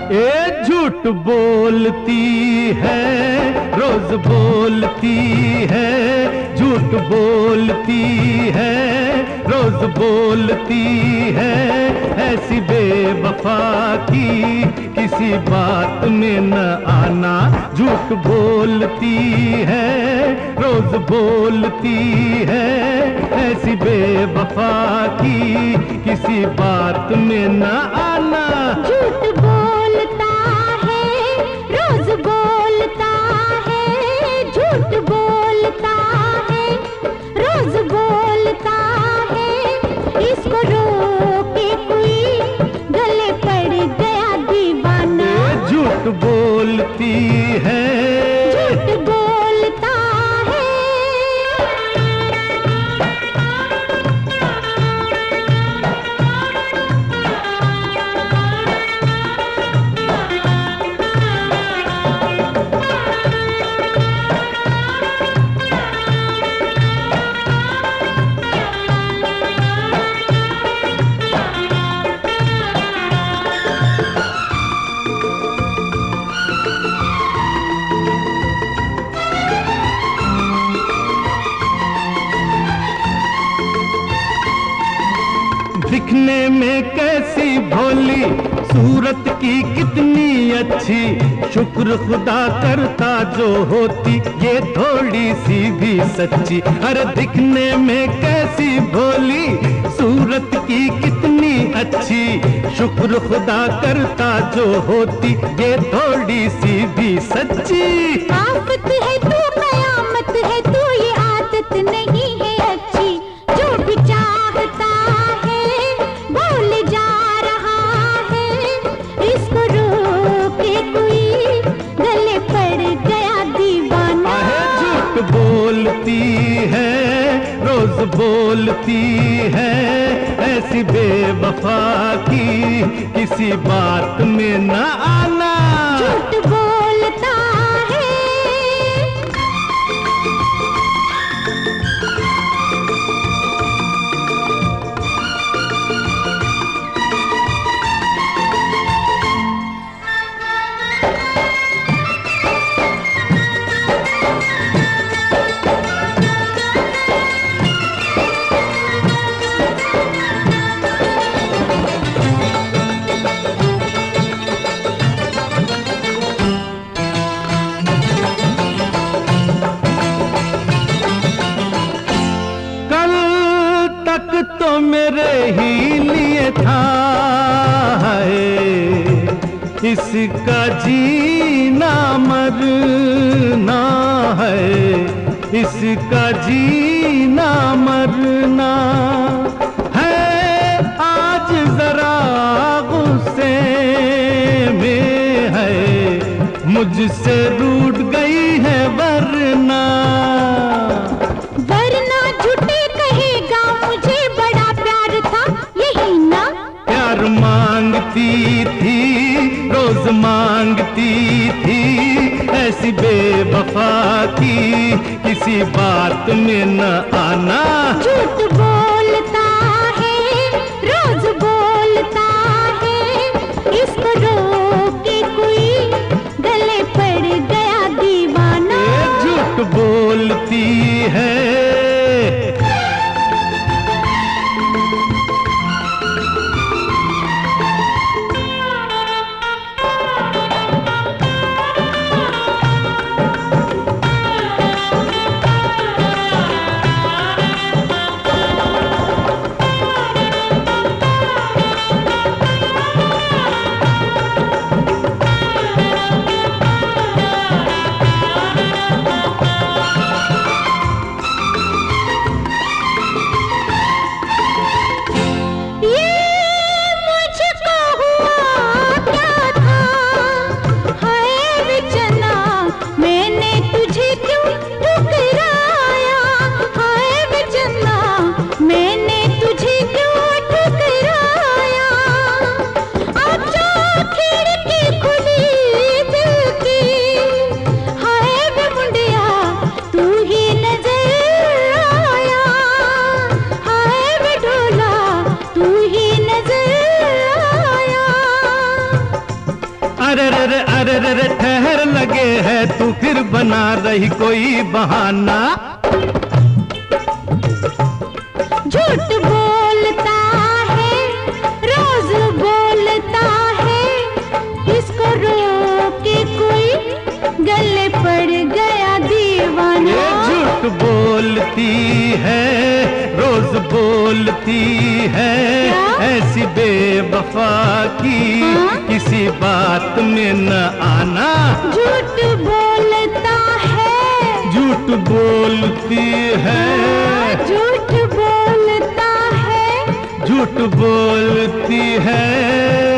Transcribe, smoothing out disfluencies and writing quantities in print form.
ए झूठ बोलती है, रोज बोलती है, झूठ बोलती है, रोज बोलती है, ऐसी बेवफा की किसी बात में न आना। झूठ बोलती है, रोज बोलती है, ऐसी बेवफा की किसी बात में न आना। झूठ बोलता है, रोज बोलता है, झूठ बोलता है, रोज बोलता है, इसको रोके कोई गले पड़ गया दीवाना। झूठ बोलती है, झूठ बोलता है। दिखने में कैसी भोली, सूरत की कितनी अच्छी, शुक्र खुदा करता जो होती ये थोड़ी सी भी सच्ची। अरे दिखने में कैसी भोली, सूरत की कितनी अच्छी, शुक्र खुदा करता जो होती ये थोड़ी सी भी सच्ची। आफत है तू, कयामत है तू, ये आदत नहीं है अच्छी। जो भी चाहता है बोल जा रहा है, इसको रोके कोई गले पड़ गया दीवाना। झूठ बोलती है, रोज बोलती है, ऐसी बेवफा की किसी बात में न आना। झूठ बोलता है। तो मेरे ही लिए था है, इसका जीना मरना है, इसका जीना मरना है। आज जरा गुस्से में है, मुझसे रूठ गई है वरना। वरना झूठे कहेगा मुझे बड़ा प्यार था, यही ना। प्यार मांगती थी, रोज मांगती थी, ऐसी बेवफा की किसी बात में न आना। झूठ बोलता है, रोज बोलता है, इसको रोके कोई गले पड़ गया दीवाना। झूठ बोलती है। अरे रे ठहर लगे है तू फिर बना रही कोई बहाना। झूठ बोलता है रोज बोलता है, इसको रोके कोई गले पड़ गया दीवाना। ये झूठ बोलती है रोज बोलती है, ऐसी बेवफा की किसी बात में न आना। झूठ बोलता है, झूठ बोलती है, झूठ बोलता है, झूठ बोलती है।